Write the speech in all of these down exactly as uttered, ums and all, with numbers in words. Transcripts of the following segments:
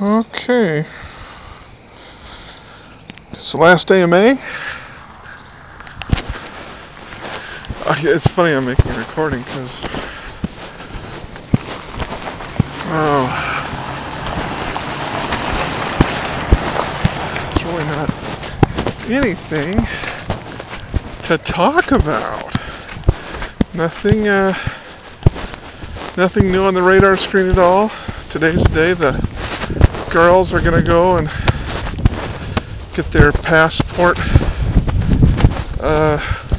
Okay. It's the last day of May. Uh, yeah, it's funny I'm making a recording because oh, it's really not anything to talk about. Nothing, uh, nothing new on the radar screen at all. Today's the day the girls are gonna go and get their passport uh,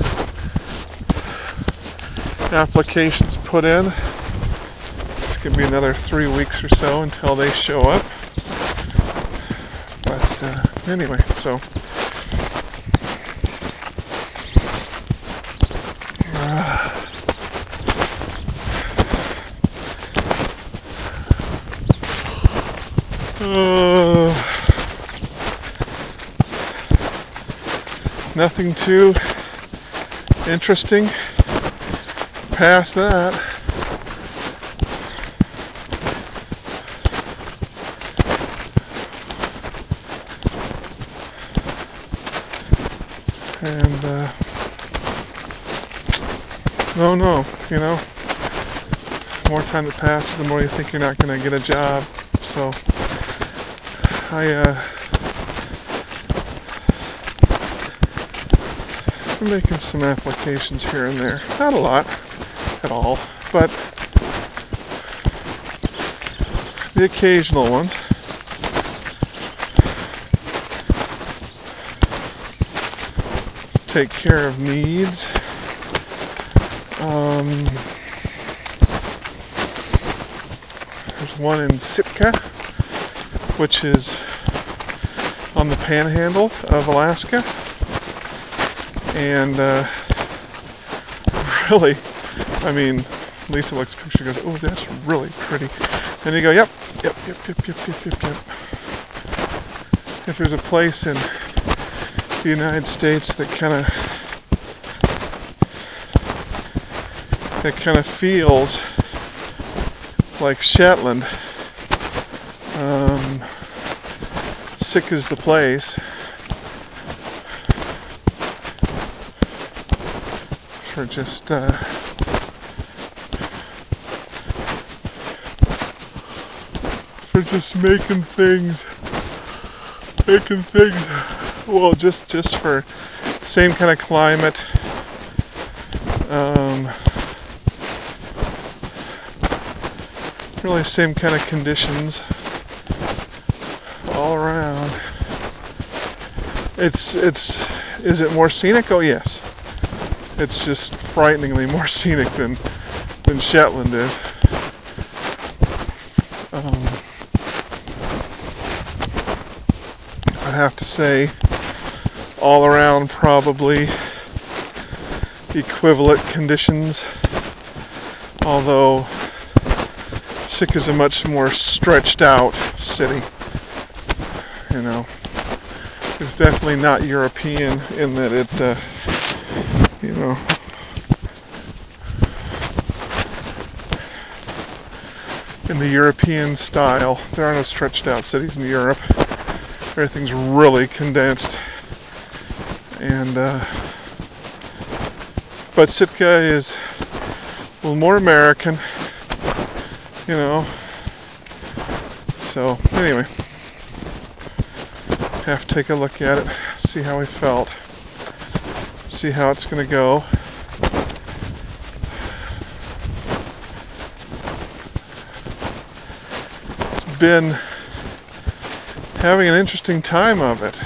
applications put in. It's gonna be another three weeks or so until they show up. But uh, anyway, so uh, uh, nothing too interesting past that. And uh, no, no, you know, the more time that passes, the more you think you're not going to get a job. So I, uh, I'm making some applications here and there. Not a lot at all, but the occasional ones. Take care of needs. Um, there's one in Sitka, which is on the panhandle of Alaska. And uh, really, I mean, Lisa looks at the picture and goes, "Oh, that's really pretty." And you go, "Yep, yep, yep, yep, yep, yep, yep, yep." If there's a place in the United States that kind of that kind of feels like Shetland, um, Sitka's the place. For just uh, for just making things, making things. Well, just just for the same kind of climate. Um, really same kind of conditions all around. It's it's is it more scenic? Oh yes. It's just frighteningly more scenic than than Shetland is. Um, I'd have to say all around probably equivalent conditions, although Sitka is a much more stretched out city. You know, it's definitely not European in that it, uh, you know, in the European style. There are no stretched out cities in Europe. Everything's really condensed. And, uh, but Sitka is a little more American, you know. So, anyway, have to take a look at it, see how we felt, see how it's going to go. It's been having an interesting time of it.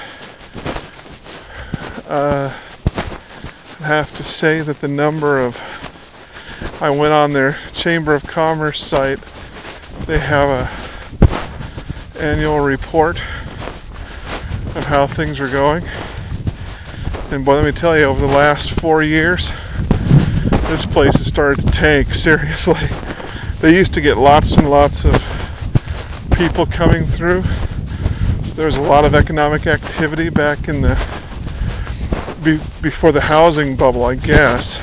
Uh, I have to say that the number of, I went on their Chamber of Commerce site, they have a annual report of how things are going. And boy, let me tell you, over the last four years, this place has started to tank, seriously. They used to get lots and lots of people coming through. So there was a lot of economic activity back in the, be, before the housing bubble, I guess.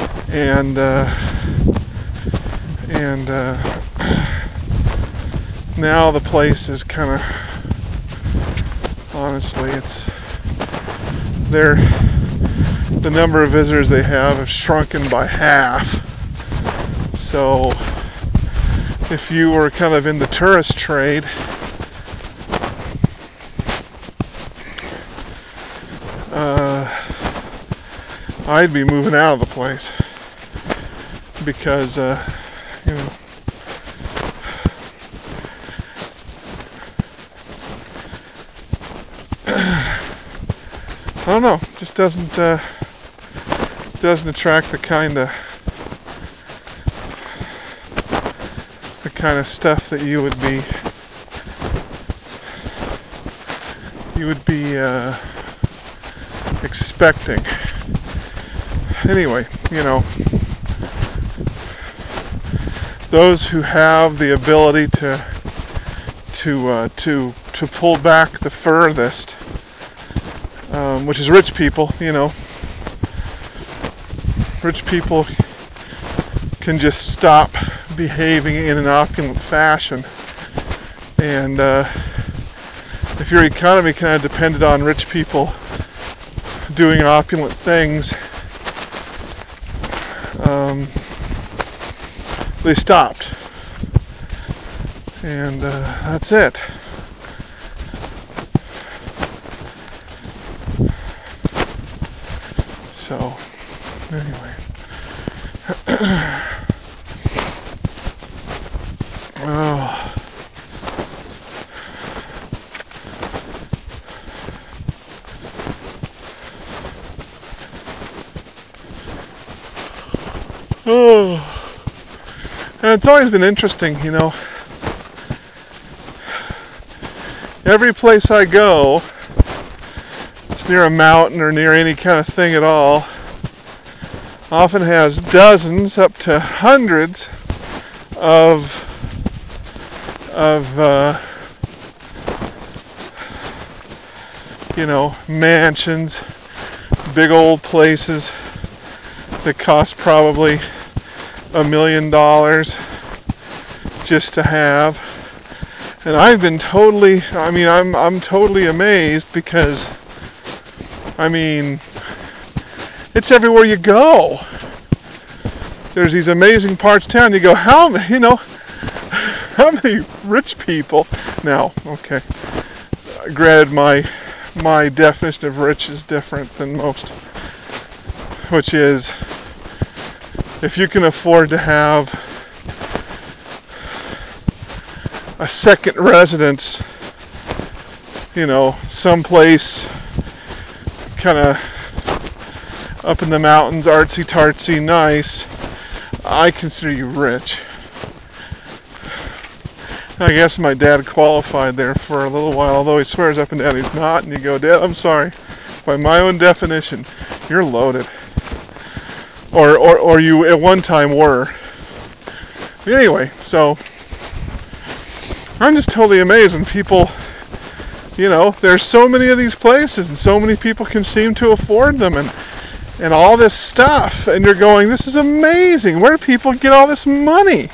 And, uh, and, uh, now the place is kind of, honestly, it's, they're, the number of visitors they have have shrunken by half. So if you were kind of in the tourist trade, uh, I'd be moving out of the place because, uh, you know, I don't know, just doesn't uh, doesn't attract the kind of the kind of stuff that you would be you would be uh, expecting. Anyway, you know, those who have the ability to to uh, to to pull back the furthest, um, which is rich people, you know, rich people can just stop behaving in an opulent fashion, and uh, if your economy kind of depended on rich people doing opulent things, um, they stopped, and uh, that's it. So anyway, oh, oh. And it's always been interesting, you know. Every place I go, it's near a mountain or near any kind of thing at all, often has dozens up to hundreds of of uh, you know, mansions, big old places that cost probably a million dollars just to have. And I've been totally, I mean, I'm I'm totally amazed because, I mean, it's everywhere you go. There's these amazing parts of town. You go, how, you know, how many rich people? Now, okay, granted, my my definition of rich is different than most, which is if you can afford to have a second residence, you know, someplace kind of up in the mountains, artsy-tartsy, nice, I consider you rich. I guess my dad qualified there for a little while, although he swears up and down he's not, and you go, Dad, I'm sorry, by my own definition, you're loaded. Or, or, or you at one time were. Anyway, so I'm just totally amazed when people, you know, there's so many of these places and so many people can seem to afford them and, and all this stuff, and you're going, this is amazing. Where do people get all this money?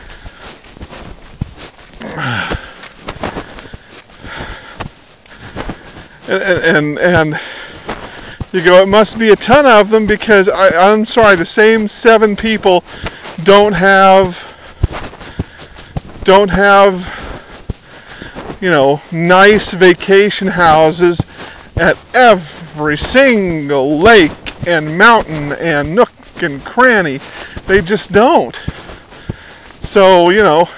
And, and, and you go, it must be a ton of them because, I, I'm sorry, the same seven people don't have, don't have, you know, nice vacation houses at every single lake and mountain and nook and cranny. They just don't. So, you know,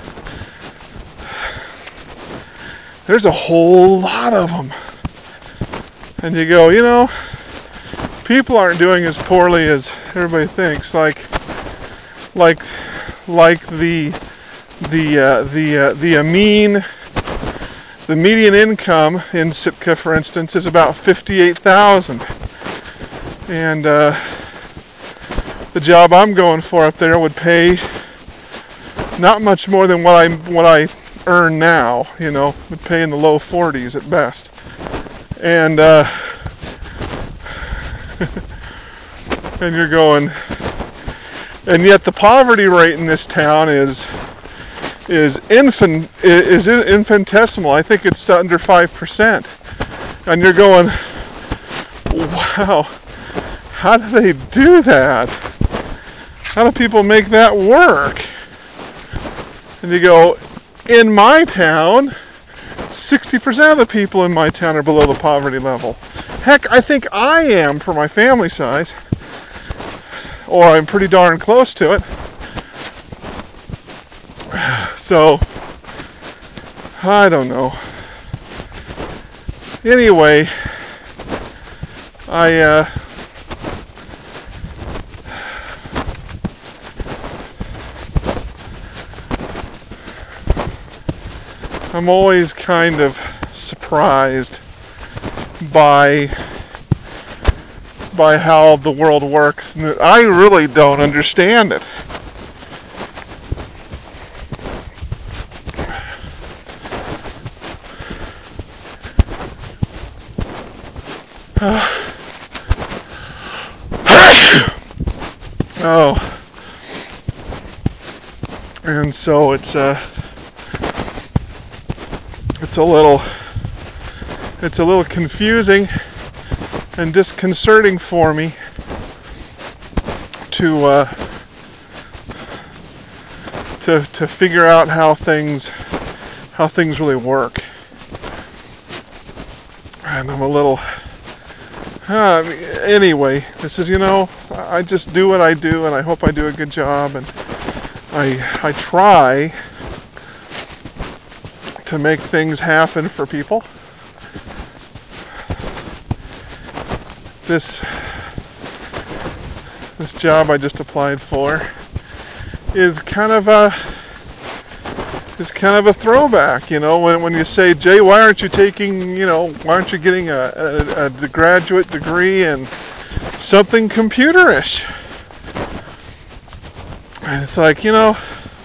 there's a whole lot of them. And you go, you know, people aren't doing as poorly as everybody thinks. Like, like, like the the uh, the uh, the uh, mean, the median income in Sitka, for instance, is about fifty-eight thousand, and uh, the job I'm going for up there would pay not much more than what I what I earn now. You know, would pay in the low forties at best, and. Uh, And you're going, and yet the poverty rate in this town is is infant is infinitesimal. I think it's under five percent. And you're going, wow, how do they do that? How do people make that work? And you go, in my town, sixty percent of the people in my town are below the poverty level. Heck, I think I am for my family size, or I'm pretty darn close to it. So, I don't know. Anyway, I, uh, I'm always kind of surprised by by how the world works, and I really don't understand it. Oh, and so it's uh, it's a little it's a little confusing and disconcerting for me to uh, to to figure out how things how things really work, and I'm a little. Uh, anyway, this is, you know, I just do what I do, and I hope I do a good job, and I I try to make things happen for people. This this job I just applied for is kind of a is kind of a throwback, you know, when when you say, Jay, why aren't you taking, you know, why aren't you getting a, a, a graduate degree in something computerish? And it's like, you know,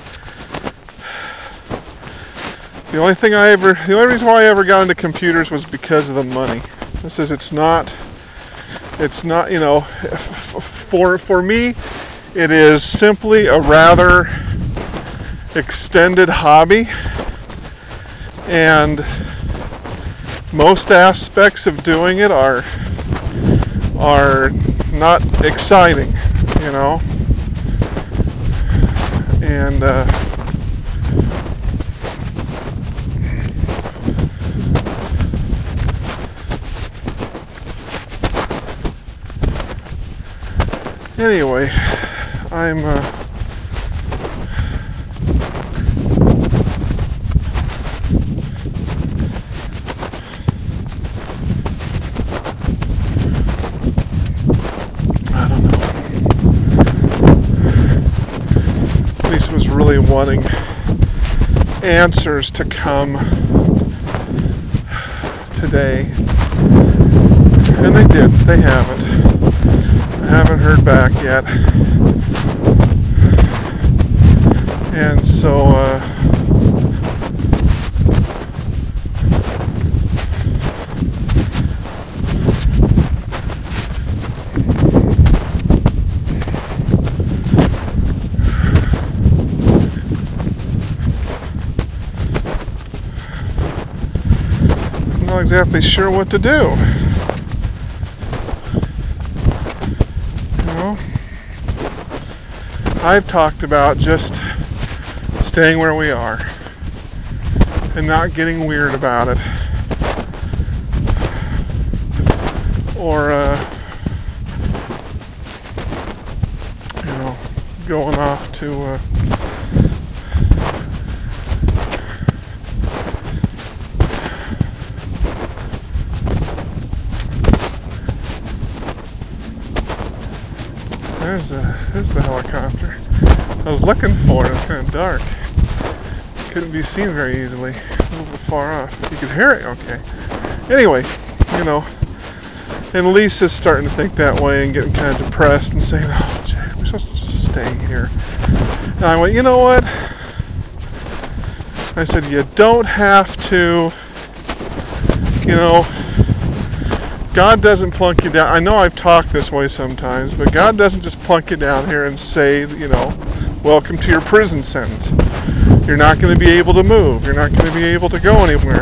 the only thing I ever, the only reason why I ever got into computers was because of the money. This is, it's not, it's not, you know, for for me, it is simply a rather extended hobby, and most aspects of doing it are are not exciting, you know, and uh, anyway, I'm uh, I don't know. Lisa was really wanting answers to come today, and they did. They haven't. I haven't heard back yet, and so uh, I'm not exactly sure what to do. You know, I've talked about just staying where we are and not getting weird about it, or uh, you know, going off to uh, there's a there's the helicopter. I was looking for it. It was kind of dark. Couldn't be seen very easily. A little bit far off. You could hear it. Okay. Anyway, you know, and Lisa's starting to think that way and getting kind of depressed and saying, "Oh, Jay, we're supposed to stay here." And I went, "You know what?" I said, "You don't have to. You know, God doesn't plunk you down. I know I've talked this way sometimes, but God doesn't just plunk you down here and say, you know, welcome to your prison sentence. you're not going to be able to move. You're not going to be able to go anywhere.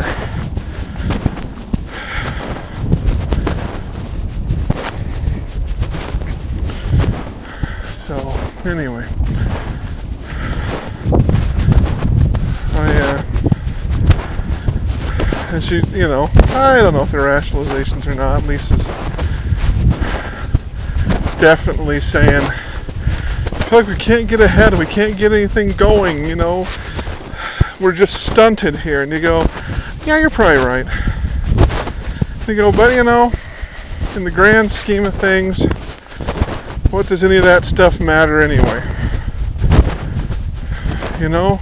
So, anyway, I, uh, and she, you know, I don't know if they're rationalizations or not. Lisa's definitely saying, I feel like we can't get ahead, we can't get anything going, you know, we're just stunted here. And you go, yeah, you're probably right. And you go, but you know, in the grand scheme of things, what does any of that stuff matter anyway? You know?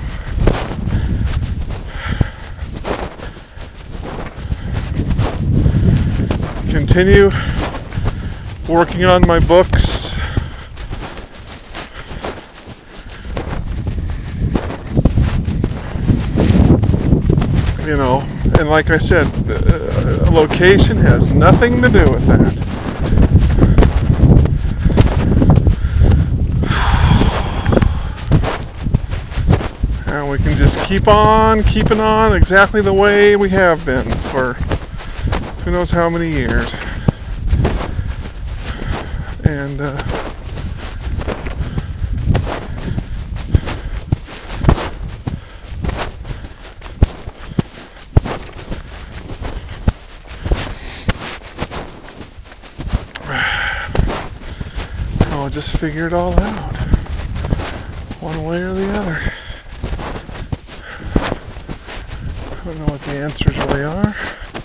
Continue working on my books. You know, and like I said, uh, location has nothing to do with that. And we can just keep on keeping on exactly the way we have been for who knows how many years. And uh, I'll just figure it all out, one way or the other. I don't know what the answers really are.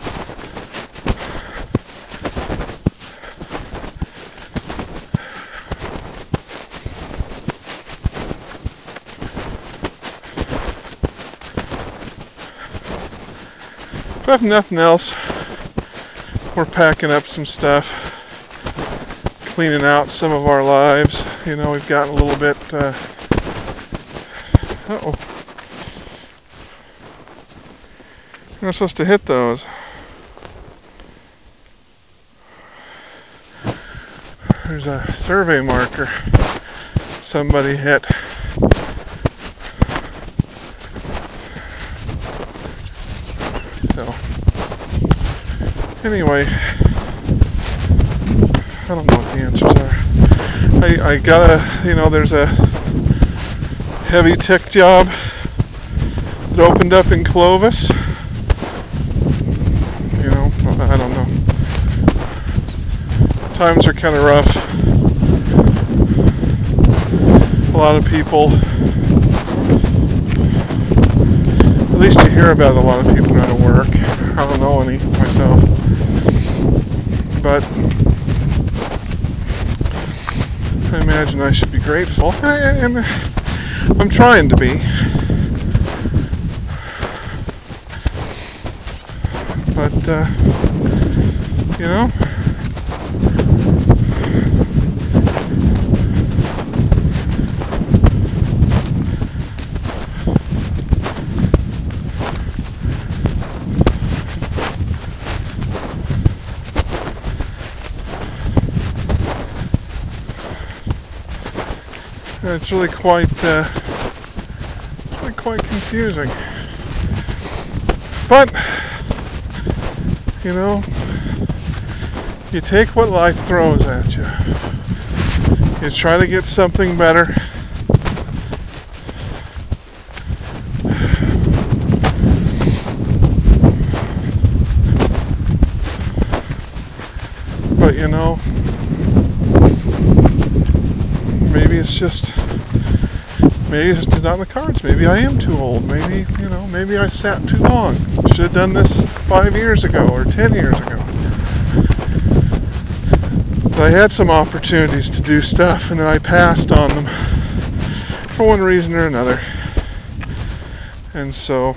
But if nothing else, we're packing up some stuff, cleaning out some of our lives. You know, we've gotten a little bit, uh, uh-oh. You're not supposed to hit those. There's a survey marker somebody hit. So, anyway, I don't know what the answers are. I, I gotta, you know, there's a heavy tech job that opened up in Clovis. You know, I don't know. Times are kind of rough. A lot of people, at least you hear about a lot of people out of work. I don't know any myself. But I imagine I should be grateful. And I'm trying to be. But, uh, you know, it's really quite, uh, really quite confusing. But, you know, you take what life throws at you. You try to get something better. But, you know, maybe it's just, maybe it's just not in the cards. Maybe I am too old. Maybe, you know, maybe I sat too long. Should have done this five years ago or ten years ago. I had some opportunities to do stuff and then I passed on them for one reason or another. And so,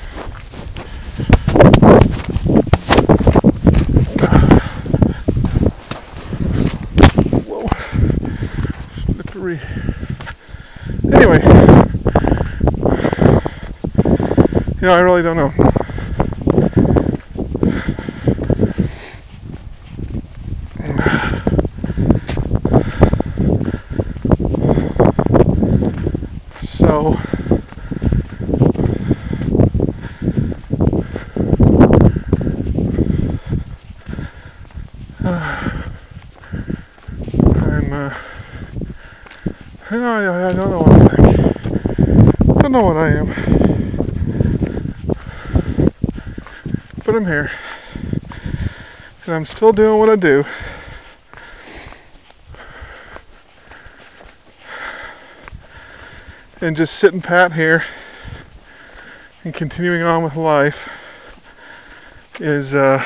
whoa, slippery. Anyway, you know, I really don't know. So, know, I, I don't know what I think. I don't know what I am. But I'm here. And I'm still doing what I do. And just sitting pat here and continuing on with life is, uh,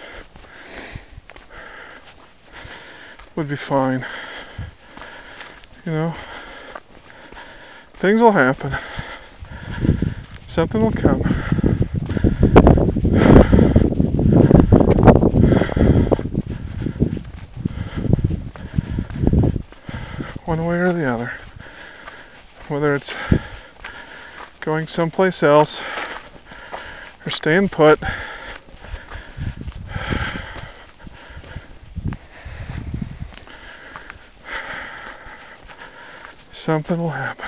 would be fine. You know? Things will happen. Something will come. One way or the other. Whether it's going someplace else or staying put. Something will happen.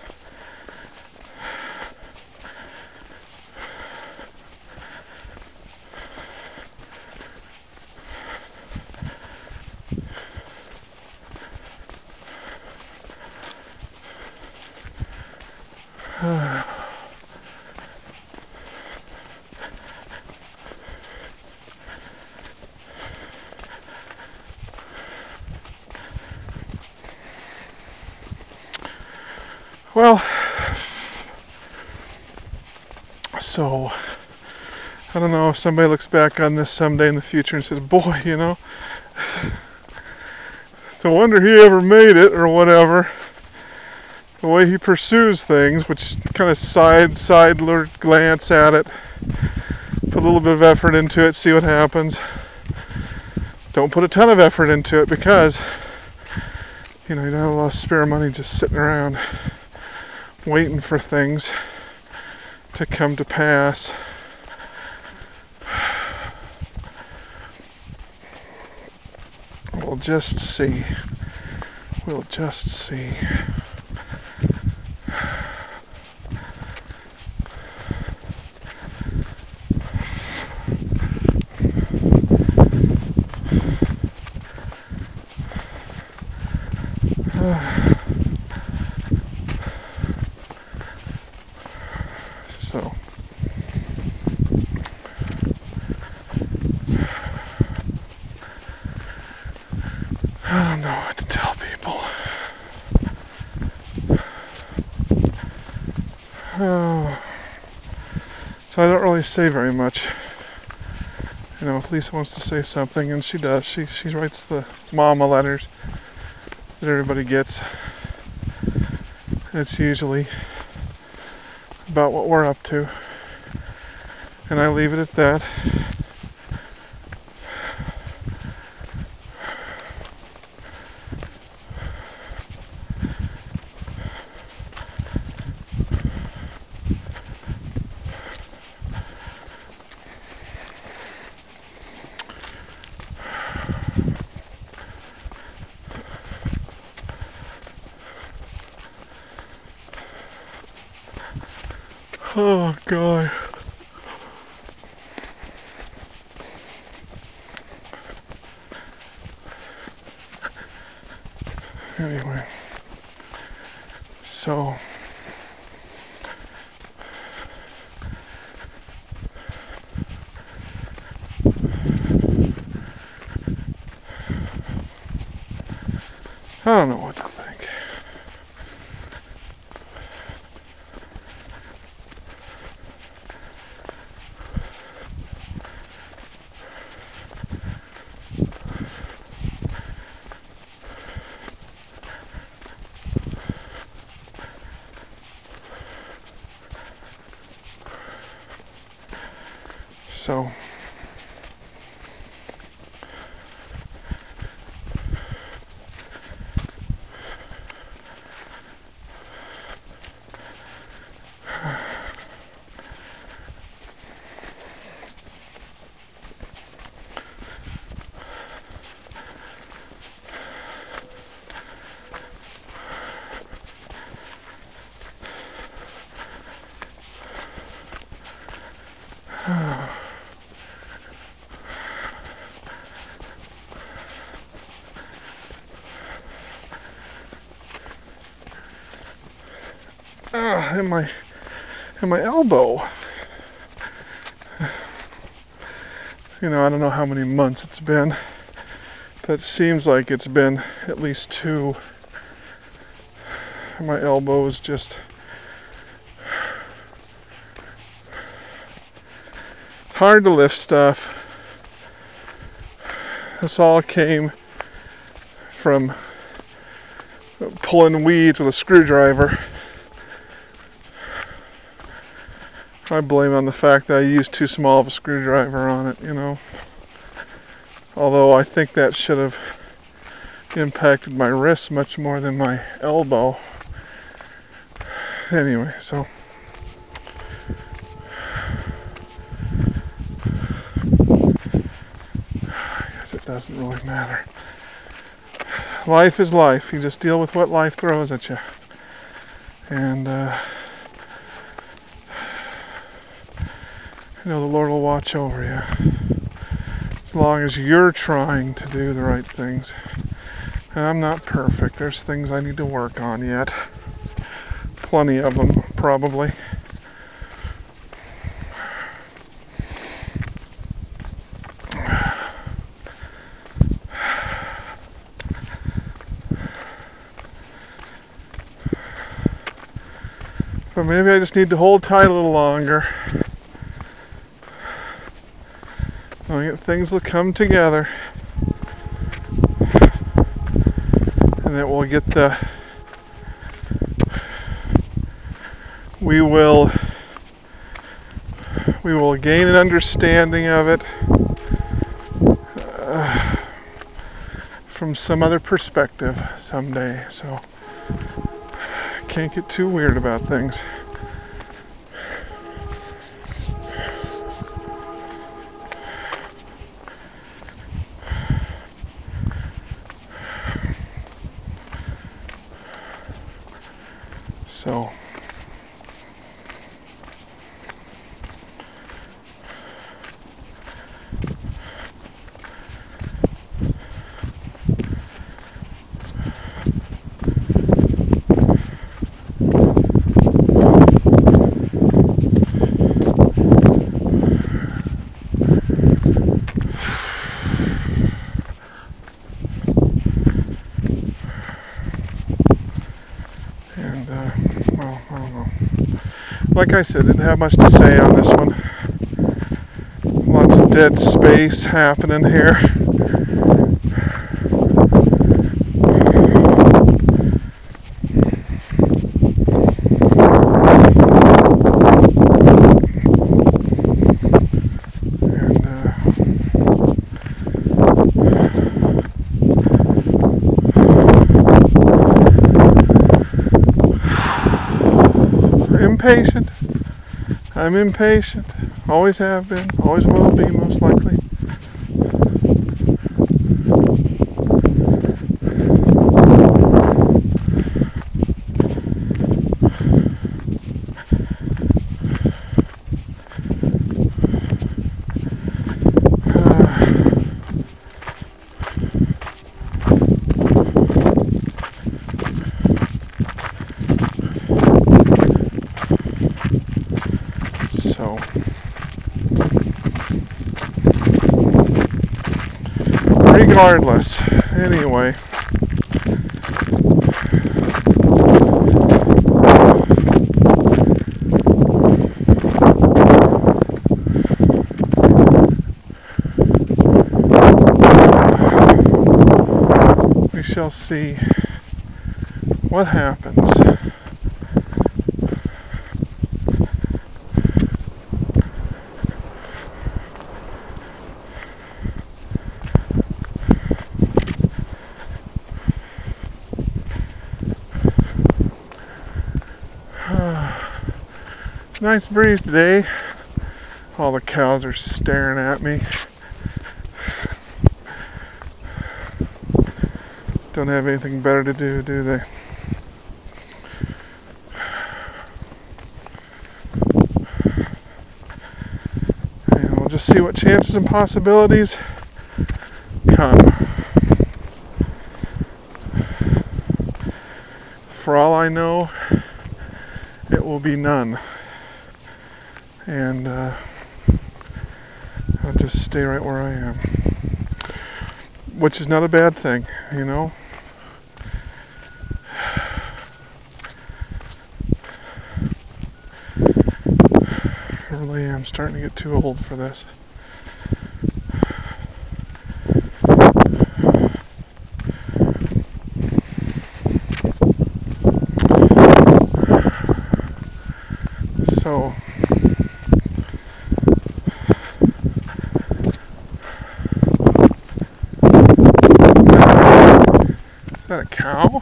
Well, so I don't know if somebody looks back on this someday in the future and says, boy, you know, it's a wonder he ever made it or whatever. The way he pursues things, which kind of side, side glance at it, put a little bit of effort into it, see what happens. Don't put a ton of effort into it because, you know, you don't have a lot of spare money just sitting around waiting for things to come to pass. We'll just see. We'll just see. So, I don't know what to tell people. Oh. So I don't really say very much. You know, if Lisa wants to say something, and she does, she she writes the mama letters that everybody gets. It's usually about what we're up to. And I leave it at that. Oh, God. Anyway. So. I don't know what to think. So. in my in my elbow. You know, I don't know how many months it's been. That seems like it's been at least two. My elbow is just it's hard to lift stuff. This all came from pulling weeds with a screwdriver. I blame on the fact that I used too small of a screwdriver on it, you know. Although I think that should have impacted my wrist much more than my elbow. Anyway, so I guess it doesn't really matter. Life is life. You just deal with what life throws at you. And uh, you know, the Lord will watch over you. As long as you're trying to do the right things. And I'm not perfect. There's things I need to work on yet. Plenty of them, probably. But maybe I just need to hold tight a little longer. Things will come together. And that we'll get the... We will... We will gain an understanding of it uh, from some other perspective someday. So, can't get too weird about things. So, and, uh, well, I don't know. Like I said, didn't have much to say on this one. Lots of dead space happening here. Impatient. I'm impatient. Always have been. Always will be, most likely. So, regardless, anyway, we shall see what happens. Nice breeze today. All the cows are staring at me. Don't have anything better to do, do they? And we'll just see what chances and possibilities come. For all I know, it will be none. And uh, I'll just stay right where I am. Which is not a bad thing, you know? I really am starting to get too old for this. So, is that a cow?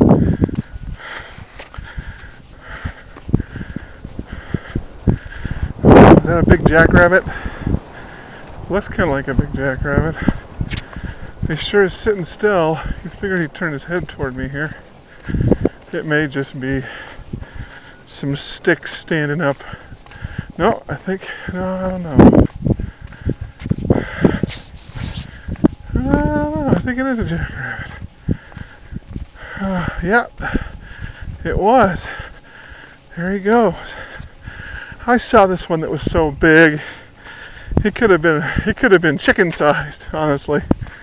Is that a big jackrabbit? Looks kind of like a big jackrabbit. He sure is sitting still. You figured he'd turn his head toward me here. It may just be some sticks standing up. No, I think, no, I don't know. I don't know, I think it is a jackrabbit. Uh, yeah, it was. There he goes. I saw this one that was so big. He could have been, he could have been chicken-sized, honestly,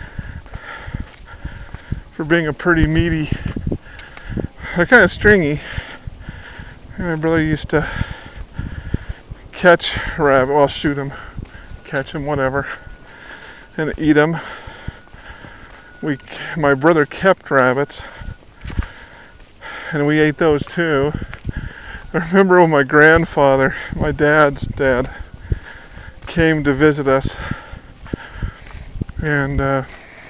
for being a pretty meaty. They're kind of stringy. My brother used to catch rabbit, well, shoot them, catch them, whatever, and eat them. We, my brother kept rabbits, and we ate those too. I remember when my grandfather, my dad's dad, came to visit us, and uh,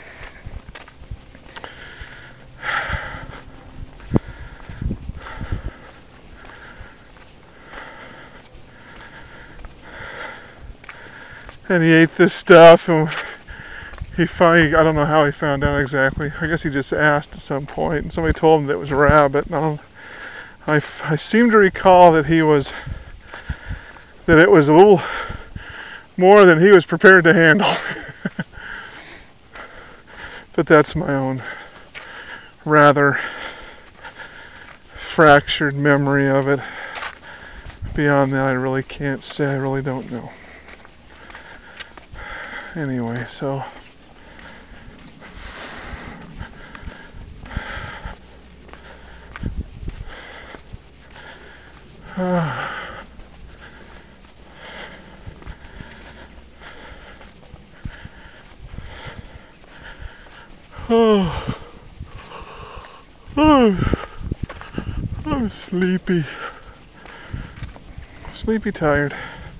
and he ate this stuff, and he finally, I don't know how he found out exactly. I guess he just asked at some point, and somebody told him that it was rabbit. And I don't, I, I seem to recall that he was, that it was a little more than he was prepared to handle. But that's my own rather fractured memory of it. Beyond that, I really can't say. I really don't know. Anyway, so uh, oh, oh, I'm sleepy. Sleepy tired.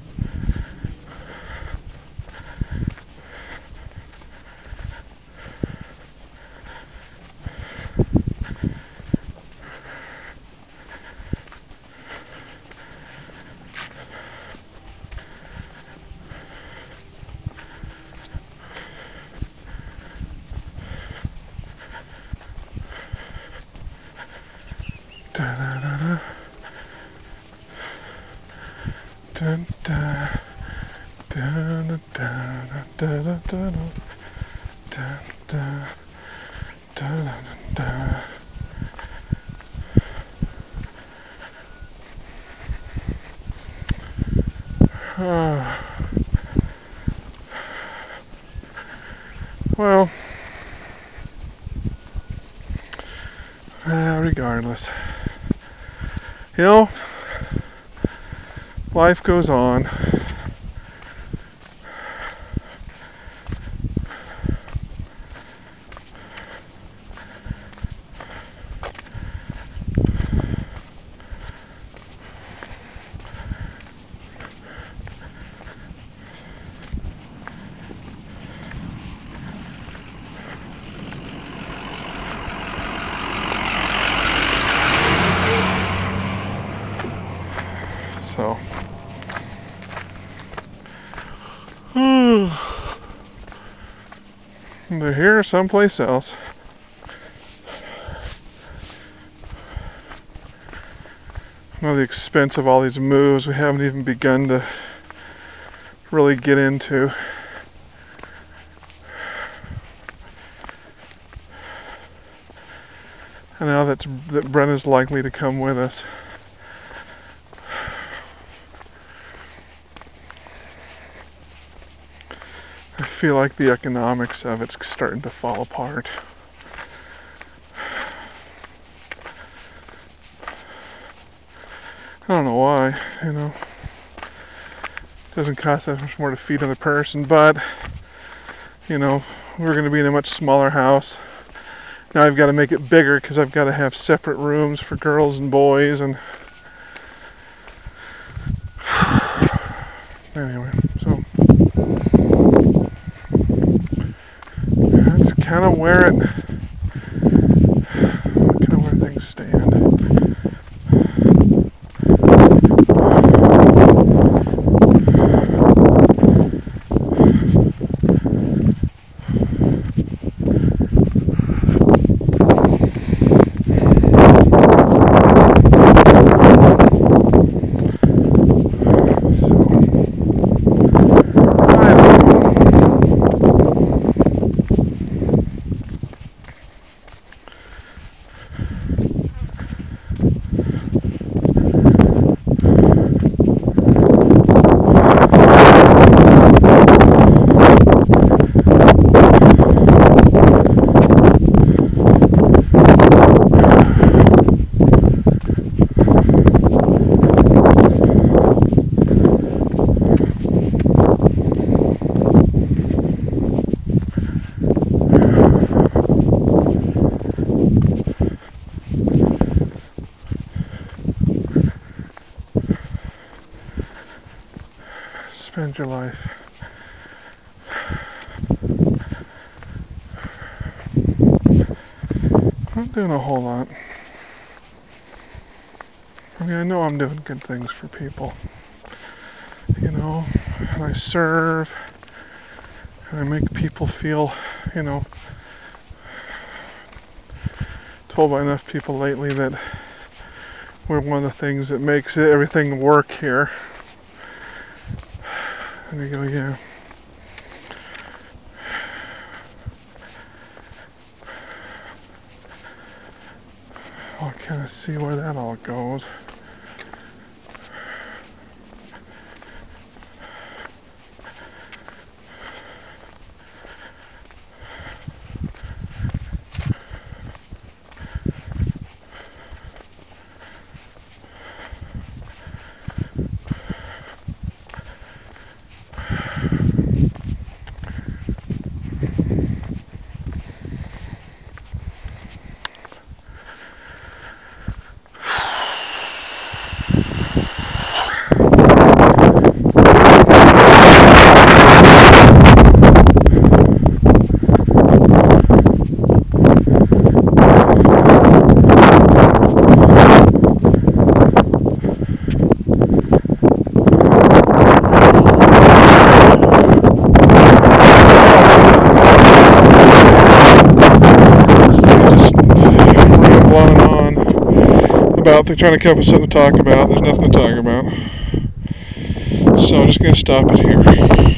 Da da da da. Dun, da. Da da da da da da da da da da da. Uh, well, uh, regardless, you know, life goes on. So, they're here or someplace else. You know, the expense of all these moves we haven't even begun to really get into. And now that's, that Brenna's likely to come with us. I feel like the economics of it's starting to fall apart. I don't know why, you know. It doesn't cost that much more to feed another person, but, you know, we're going to be in a much smaller house. Now I've got to make it bigger because I've got to have separate rooms for girls and boys, and anyway, so that's kind of where it, kind of where things stand. Spend your life. I'm not doing a whole lot. I mean, I know I'm doing good things for people, you know, and I serve, and I make people feel, you know, told by enough people lately that we're one of the things that makes it, everything work here. And you go, yeah. I'll kind of see where that all goes. About they're trying to come up with something to talk about. There's nothing to talk about. So I'm just going to stop it here.